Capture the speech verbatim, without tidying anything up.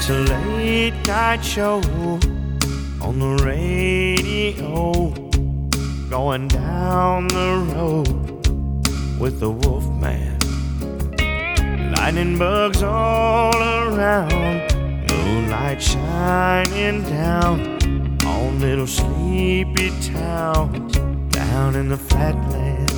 It's a late night show on the radio, going down the road with the Wolfman. Lightning bugs all around, moonlight shining down on little sleepy towns down in the flatlands.